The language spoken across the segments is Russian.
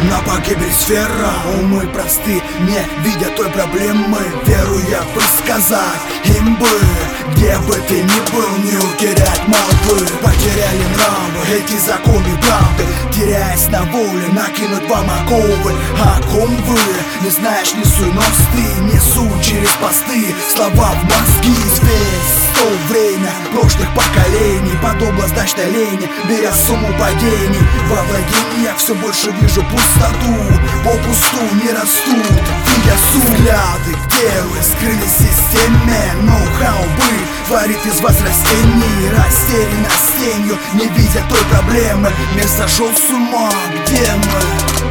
на погибель сфера. Умы просты, не видя той проблемы, веруя высказать им бы, где бы ты ни был, не утерять молвы. Потеряли нравы, эти законы правды, теряясь на воле, накинуть вам оковы. О ком вы? Не знаешь, несу мосты, несу через посты слова в мозги. Весь то время прошлых поколений, подобно значной лени, беря сумму падений. Во владениях все больше вижу пустоту, попусту не растут, видя суть. Взгляды, где вы скрылись в системе, ноу-хау быть творит из вас растений. Растерянность тенью, не видя той проблемы, мир сошел с ума, где мы?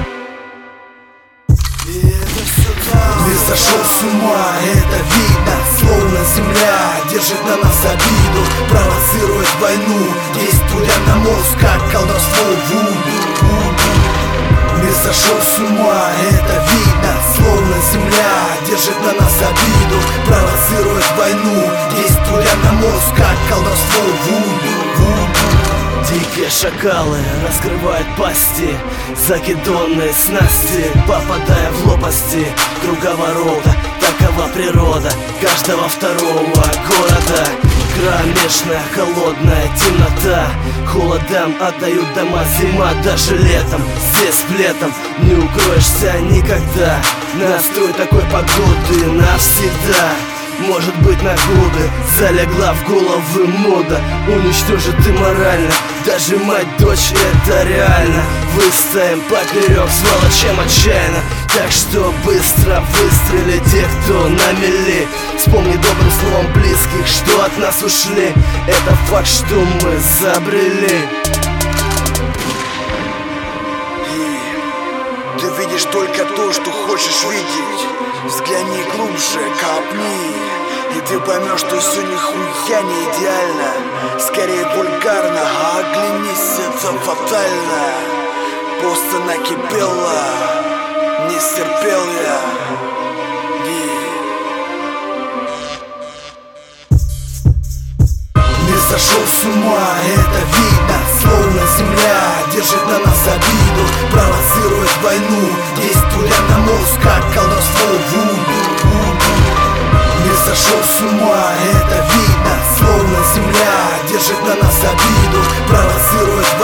Мир сошел с ума, это видно, словно земля держит на нас обиду, провоцирует войну, действуя на мозг, как колдовство вуду. Мир сошел с ума, это видно, словно земля держит на нас обиду, провоцирует войну, действуя на мозг, как колдовство вуду. Дикие шакалы раскрывают пасти, закидонные снасти, попадая в лопасти круговорота. Такова природа каждого второго города. Кромешная, холодная темнота, холодам отдают дома зима. Даже летом, здесь летом не укроешься никогда. Настрой такой погоды навсегда. Может быть, на годы залегла в головы мода, уничтожит и морально. Даже мать, дочь, это реально. Выстоим поперек, сволочем отчаянно. Так что быстро выстрели тех, кто на мели. Вспомни добрым словом близких, что от нас ушли. Это факт, что мы забрели. И ты видишь только то, что хочешь видеть. Взгляни глубже, копни, и ты поймешь, что все нихуя не идеально. Скорее вульгарно, а оглянись, это фатально. Просто накипело, не стерпел я. Мир сошел с ума, это видно, словно земля держит на нас обиду, провоцирует войну, действуя на мозг, как колдовство вуду. Мир сошел с ума, это видно, словно земля держит на нас обиду, провоцирует